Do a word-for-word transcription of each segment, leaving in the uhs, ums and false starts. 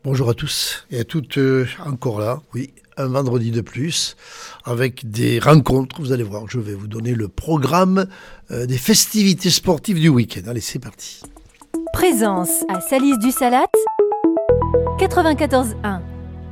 Bonjour à tous et à toutes, euh, encore là, oui, un vendredi de plus, avec des rencontres, vous allez voir, je vais vous donner le programme euh, des festivités sportives du week-end. Allez, c'est parti. Présence à Salis du Salat, quatre-vingt-quatorze un.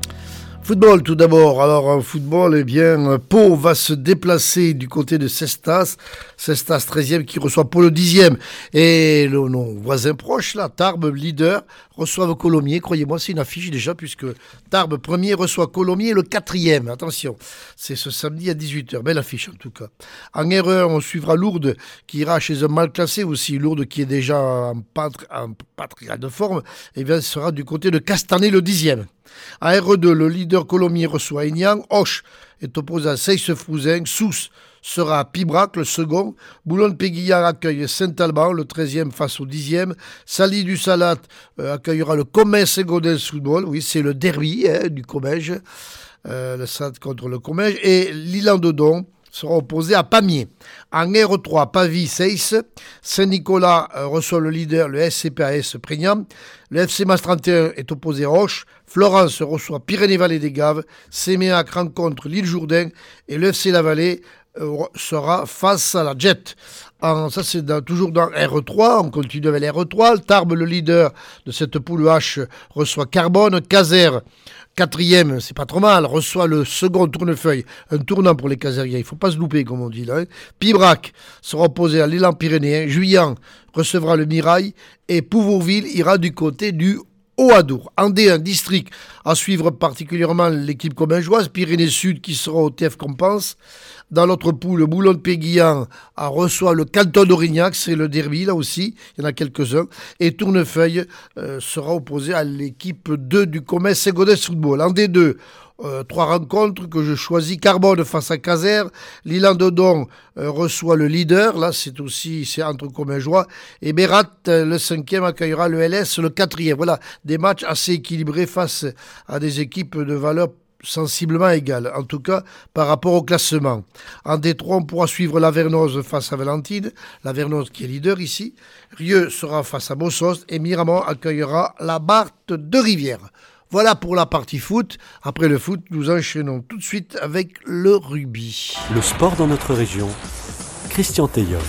Football tout d'abord. Alors en football, eh bien, Pau va se déplacer du côté de Cestas. Cestas treizième qui reçoit Pau le dixième. Et le, nos voisins proches, là, Tarbes, leader, reçoivent Colomiers. Croyez-moi, c'est une affiche déjà, puisque Tarbes premier reçoit Colomiers le quatrième. Attention, c'est ce samedi à dix-huit heures. Belle affiche en tout cas. En R un, on suivra Lourdes qui ira chez un mal classé aussi. Lourdes qui est déjà en, patri- en patriarcat de forme. Et bien, sera du côté de Castanet le dixième. À R deux, le leader Colomiers reçoit Aignan. Auch est opposé à Seyss-Frouzen. Sousse sera à Pibrac, le second. Boulogne-Péguillard accueille Saint-Alban, le treizième face au dixième. Salis du Salat euh, accueillera le Comès et Godel Football. Oui, c'est le derby hein, du Comège. Euh, le Salat contre le Comège. Et l'Île-en-Dodon sera opposé à Pamiers. En R trois, Pavie-Seyss. Saint-Nicolas euh, reçoit le leader, le S C P A S Prégnam. Le F C Mas trente et un est opposé à Auch. Florence reçoit Pyrénées-Vallée des Gaves. Séméac rencontre l'Île-Jourdain. Et le F C La Vallée euh, sera face à la Jet. En, ça, c'est dans, toujours dans R trois. On continue avec les R trois. Tarbes, le leader de cette poule H, reçoit Carbone. Caser, quatrième, c'est pas trop mal, reçoit le second Tournefeuille. Un tournant pour les Casériens. Il ne faut pas se louper, comme on dit là. Hein. Pibrac sera opposé à l'élan pyrénéen. Juillan recevra le Mirail. Et Pouvourville ira du côté du Haut-Adour. En D un, district, à suivre particulièrement l'équipe commingeoise, Pyrénées-Sud qui sera au T F Compense. Dans l'autre poule, Boulogne-Péguillard reçoit le Canton d'Aurignac, c'est le derby là aussi, il y en a quelques-uns. Et Tournefeuille euh, sera opposé à l'équipe deux du Comès et Godès Football. En D deux, Euh, trois rencontres que je choisis. Carbone face à Caser. L'Île-en-Dodon euh, reçoit le leader. Là, c'est aussi c'est entre Commingeois. Et Bérat, euh, le cinquième, accueillera le L S, le quatrième. Voilà, des matchs assez équilibrés face à des équipes de valeur sensiblement égales, en tout cas par rapport au classement. En D trois, on pourra suivre la Vernose face à Valentine. La Vernose qui est leader ici. Rieux sera face à Mossos. Et Miramont accueillera la Barthe de Rivière. Voilà pour la partie foot. Après le foot, nous enchaînons tout de suite avec le rugby. Le sport dans notre région, Christian Teillon.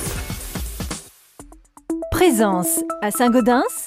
Présence à Saint-Gaudens,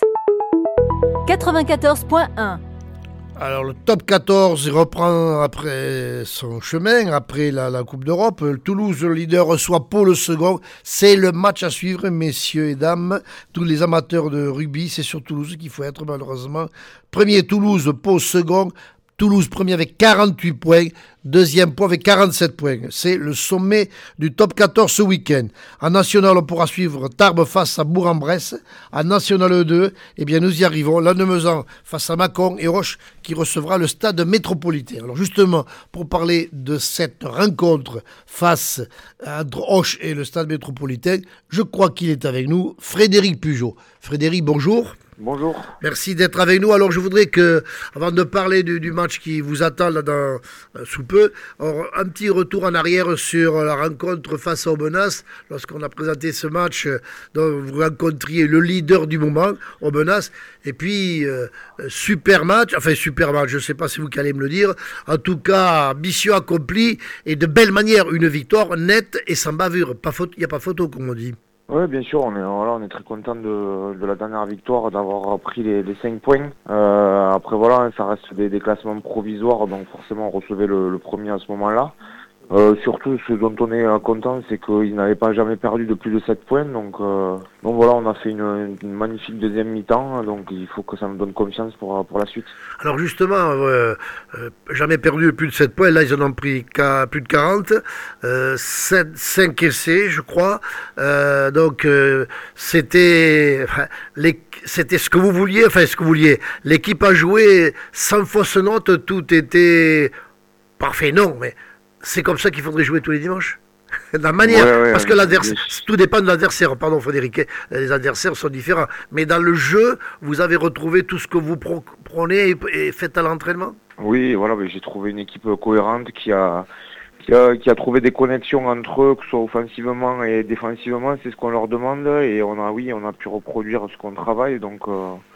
quatre-vingt-quatorze un. Alors le top quatorze reprend après son chemin, après la, la Coupe d'Europe. Le Toulouse, le leader, reçoit Pau le second. C'est le match à suivre, messieurs et dames. Tous les amateurs de rugby, c'est sur Toulouse qu'il faut être malheureusement. Premier Toulouse, Pau second. Toulouse premier avec quarante-huit points, deuxième point avec quarante-sept points. C'est le sommet du top quatorze ce week-end. En National, on pourra suivre Tarbes face à Bourg-en-Bresse. En National deux, eh bien nous y arrivons. Lannemezan face à Mâcon et Roche qui recevra le stade métropolitain. Alors justement, pour parler de cette rencontre face à Roche et le stade métropolitain, je crois qu'il est avec nous, Frédéric Pugeot. Frédéric, bonjour. Bonjour. Merci d'être avec nous. Alors je voudrais que, avant de parler du, du match qui vous attend là dans, euh, sous peu, alors, un petit retour en arrière sur la rencontre face à Aubenas. Lorsqu'on a présenté ce match, euh, dont vous rencontriez le leader du moment, Aubenas. Et puis, euh, super match, enfin super match, je ne sais pas si vous qui allez me le dire. En tout cas, mission accomplie et de belle manière, une victoire nette et sans bavure. Il n'y a pas photo, comme on dit. Oui, bien sûr, on est, voilà, on est très content de, de la dernière victoire, d'avoir pris les, les cinq points. Euh, après, voilà, ça reste des, des classements provisoires, donc forcément, on recevait le, le premier à ce moment-là. Euh, surtout, ce dont on est content, c'est qu'ils n'avaient pas jamais perdu de plus de sept points. Donc, euh, donc voilà, on a fait une, une magnifique deuxième mi-temps. Donc il faut que ça nous donne confiance pour, pour la suite. Alors justement, euh, euh, jamais perdu de plus de sept points. Là, ils en ont pris plus de quarante. Euh, cinq essais, je crois. Euh, donc euh, c'était, enfin, les, c'était ce que vous vouliez. Enfin, ce que vous vouliez. L'équipe a joué sans fausse note. Tout était parfait. Non, mais... c'est comme ça qu'il faudrait jouer tous les dimanches. La manière, ouais, ouais, parce que l'adversaire, tout dépend de l'adversaire. Pardon, Frédéric, les adversaires sont différents. Mais dans le jeu, vous avez retrouvé tout ce que vous prenez et, et faites à l'entraînement. Oui, voilà, j'ai trouvé une équipe cohérente qui a, qui a, qui a trouvé des connexions entre eux, que ce soit offensivement et défensivement. C'est ce qu'on leur demande et on a, oui, on a pu reproduire ce qu'on travaille. Donc, euh,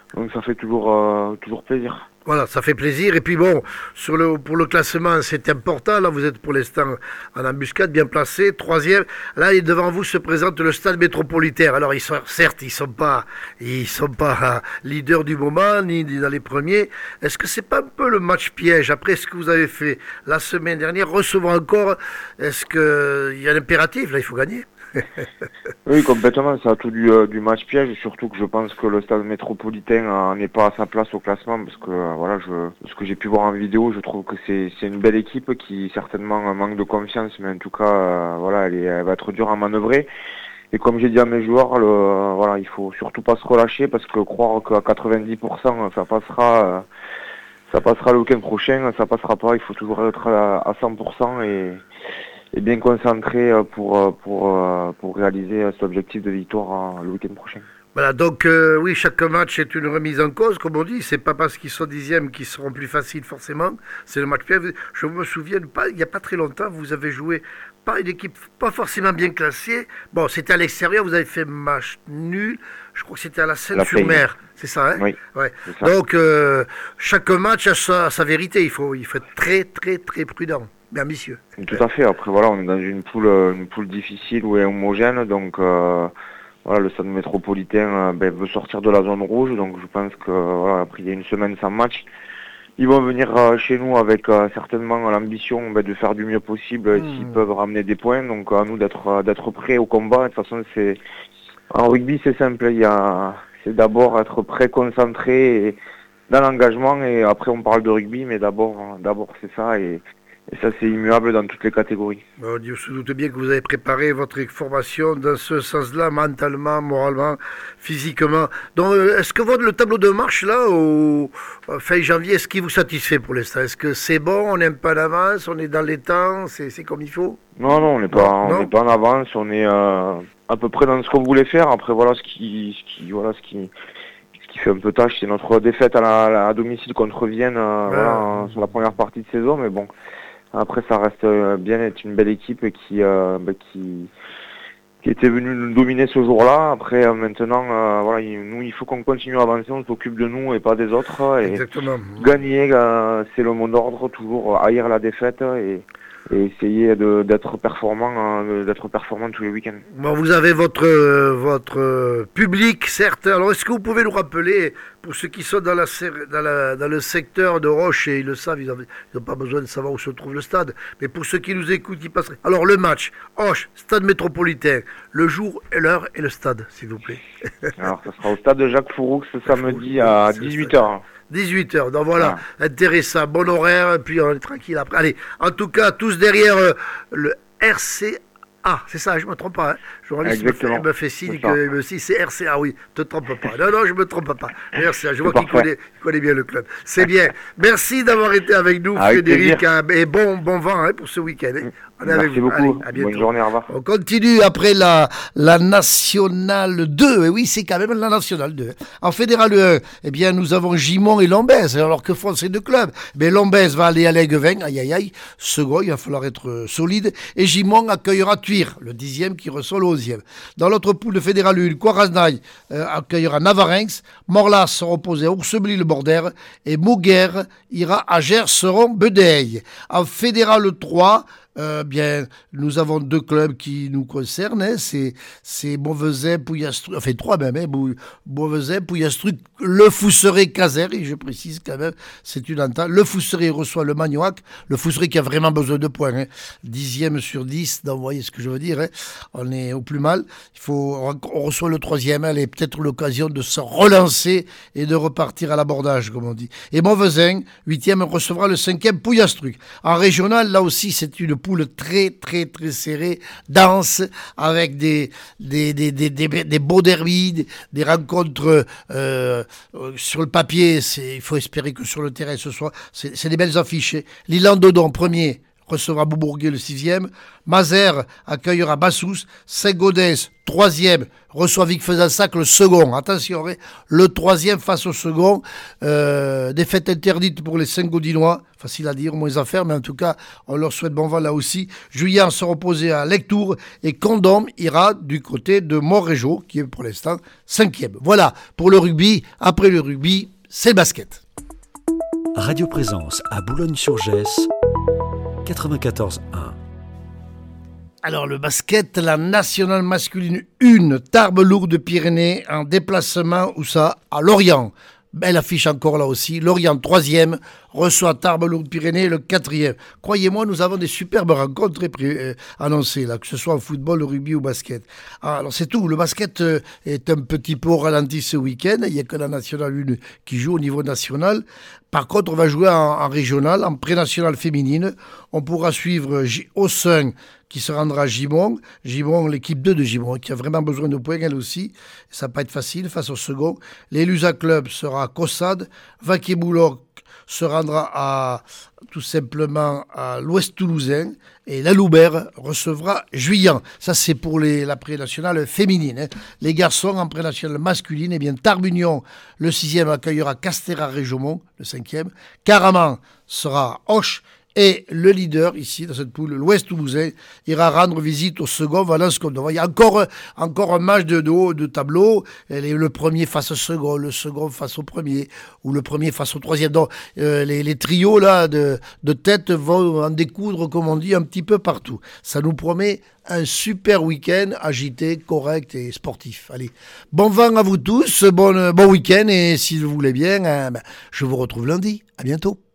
Donc ça fait toujours, euh, toujours plaisir. Voilà, ça fait plaisir. Et puis bon, sur le, pour le classement, c'est important. Là, vous êtes pour l'instant en embuscade, bien placé. Troisième. Là, et devant vous se présente le Stade Métropolitain. Alors, ils sont, certes, ils sont pas, ils sont pas euh, leaders du moment, ni, ni dans les premiers. Est-ce que c'est pas un peu le match piège après ce que vous avez fait la semaine dernière, recevoir encore? Est-ce qu'il y a un impératif? Là, il faut gagner. Oui, complètement, ça a tout du, euh, du match piège, surtout que je pense que le Stade Métropolitain euh, n'est pas à sa place au classement, parce que euh, voilà, je, ce que j'ai pu voir en vidéo, je trouve que c'est, c'est une belle équipe qui certainement manque de confiance, mais en tout cas, euh, voilà, elle, est, elle va être dure à manœuvrer. Et comme j'ai dit à mes joueurs, le, euh, voilà, il faut surtout pas se relâcher, parce que croire qu'à quatre-vingt-dix pour cent ça passera, euh, ça passera le week-end prochain, ça passera pas. Il faut toujours être à, à cent pour cent et et bien concentré pour, pour, pour réaliser cet objectif de victoire le week-end prochain. Voilà, donc euh, oui, chaque match est une remise en cause, comme on dit. C'est pas parce qu'ils sont dixièmes qu'ils seront plus faciles, forcément. C'est le match piège. Je me souviens, pas, il n'y a pas très longtemps, vous avez joué pas une équipe pas forcément bien classée. Bon, c'était à l'extérieur, vous avez fait match nul. Je crois que c'était à la Seine-sur-Mer. C'est ça, hein? Oui. Ouais. Ça. Donc, euh, chaque match a sa, a sa vérité. Il faut, il faut être très, très, très prudent. Mais ambitieux. Tout à fait. Après, voilà, on est dans une poule, une poule difficile ou homogène. Donc, euh, voilà, le Stade Métropolitain euh, ben, veut sortir de la zone rouge. Donc, je pense que voilà, après il y a une semaine sans match, ils vont venir euh, chez nous avec euh, certainement l'ambition ben, de faire du mieux possible mmh. s'ils peuvent ramener des points. Donc, à nous d'être euh, d'être prêts au combat. De toute façon, c'est en rugby, c'est simple. Il y a, c'est d'abord être prêt, concentré et dans l'engagement. Et après, on parle de rugby, mais d'abord, d'abord c'est ça. Et Et ça, c'est immuable dans toutes les catégories. Bon, je me doute bien que vous avez préparé votre formation dans ce sens-là, mentalement, moralement, physiquement. Donc, est-ce que votre, le tableau de marche, là, au fin janvier, est-ce qu'il vous satisfait pour l'instant? Est-ce que c'est bon, on est un peu en avance, on est dans les temps, c'est, c'est comme il faut? Non, non, on n'est pas, on n'est pas en avance, on est euh, à peu près dans ce qu'on voulait faire. Après, voilà, ce qui, ce qui, voilà, ce qui, ce qui fait un peu tâche, c'est notre défaite à, la, à domicile contre Vienne, euh, ouais. voilà, sur la première partie de saison, mais bon. Après, ça reste bien être une belle équipe qui, euh, bah, qui, qui était venue nous dominer ce jour-là. Après, euh, maintenant, euh, voilà, il, nous, il faut qu'on continue à avancer, on s'occupe de nous et pas des autres. Et exactement. Gagner, euh, c'est le mot d'ordre, toujours haïr la défaite et, et essayer de, d'être performant, euh, d'être performant tous les week-ends. Bon, vous avez votre, euh, votre euh, public, certes. Alors, est-ce que vous pouvez nous rappeler, pour ceux qui sont dans, la, dans, la, dans le secteur de Roche, et ils le savent, ils n'ont pas besoin de savoir où se trouve le stade, mais pour ceux qui nous écoutent, qui passeraient. Alors, le match, Roche, Stade Métropolitain, le jour, et l'heure et le stade, s'il vous plaît. Alors, ça sera au stade de Jacques Fouroux ce samedi à dix-huit heures. dix-huit heures, donc voilà, ah. intéressant, bon horaire, et puis on est tranquille après. Allez, en tout cas, tous derrière euh, le R C A, c'est ça, je ne me trompe pas. Hein. Journaliste me fait, me fait signe que me dit c'est R C A, oui, ne te trompe pas. Non, non, je ne me trompe pas. R C A, je vois qu'il connaît, il connaît bien le club. C'est bien. Merci d'avoir été avec nous, avec Frédéric, hein, et bon, bon vent hein, pour ce week-end. Hein. On est Merci avec vous. beaucoup. Allez, à bientôt. Bonne journée, au revoir. On continue après la, la Nationale deux. Et oui, c'est quand même la Nationale deux. En Fédéral un, eh bien, nous avons Gimont et Lombez. Alors que font ces deux clubs? Mais Lombez va aller à l'Aiguevinc. Aïe, aïe, aïe. Second, il va falloir être solide. Et Gimont accueillera Thuir, le dixième qui reçoit le onzième. Dans l'autre poule de Fédéral un, Coiraznaï euh, accueillera Navarinx. Morlas sera opposé à Oursebly-le-Bordère. Et Mauguer ira à Gerseron-Bedeille. En Fédéral trois, Euh, bien, nous avons deux clubs qui nous concernent, hein, c'est, c'est Beauvezin, Pouillastruc, enfin trois même, hein, Beauvezin, Pouillastruc, le Fousseret, Caser, et je précise quand même, c'est une entente. Le Fousseret reçoit le Magnoac, le Fousseret qui a vraiment besoin de points, hein, dixième sur dix, donc vous voyez ce que je veux dire, hein, on est au plus mal, il faut, on reçoit le troisième, elle est peut-être l'occasion de se relancer et de repartir à l'abordage, comme on dit. Et Beauvezin, huitième, recevra le cinquième Pouillastruc. En régional, là aussi, c'est une poule très très très serrée, dense, avec des des des des, des, des beaux derbies, des, des rencontres euh, sur le papier. C'est, il faut espérer que sur le terrain ce soit, c'est, c'est des belles affiches. L'Ilan Dodon premier recevra Beaubourguet le sixième. Mazères accueillera Bassous. Saint-Gaudens, troisième, reçoit Vic-Fezensac le second. Attention, le troisième face au second. Euh, défaite interdite pour les Saint-Gaudinois. Facile à dire, moins à faire, mais en tout cas, on leur souhaite bon vent là aussi. Juillan sera opposé à Lectoure et Condom ira du côté de Montrégeau, qui est pour l'instant cinquième. Voilà pour le rugby. Après le rugby, c'est le basket. Radio Présence à Boulogne-sur-Gesse, quatre-vingt-quatorze un. Alors le basket, la nationale masculine un, Tarbes-Lourdes-Pyrénées en déplacement, où ça, à Lorient. Belle affiche encore là aussi. Lorient troisième, reçoit Tarbes-Lourdes-Pyrénées le quatrième. Croyez-moi, nous avons des superbes rencontres euh, annoncées, là, que ce soit au football, au rugby ou au basket. Alors c'est tout, le basket euh, est un petit peu au ralenti ce week-end. Il n'y a que la nationale un qui joue au niveau national. Par contre, on va jouer en, en régional, en pré-nationale féminine. On pourra suivre J- Aussin qui se rendra à Gimont. Gimont, l'équipe deux de Gimont, qui a vraiment besoin de points, elle aussi. Ça va pas être facile face au second. L'Elusa Club sera à Caussade. Vaquet-Bouloc se rendra à, tout simplement à l'Ouest toulousain. Et la Loubert recevra Juillan. Ça, c'est pour les, la pré-nationale féminine. Hein. Les garçons en pré-nationale masculine, eh bien, Tarbes-Union, le sixième, accueillera Castéra-Réjaumont, le cinquième. Caraman sera à Auch. Et le leader, ici, dans cette poule, l'Ouest toulousain, ira rendre visite au second Valence-Condom. Il y a encore, encore un match de, de haut de tableau. Les, le premier face au second, le second face au premier, ou le premier face au troisième. Donc, euh, les, les trios là, de, de tête vont en découdre, comme on dit, un petit peu partout. Ça nous promet un super week-end agité, correct et sportif. Allez, bon vent à vous tous, bon, bon week-end, et si vous voulez bien, euh, ben, je vous retrouve lundi. À bientôt.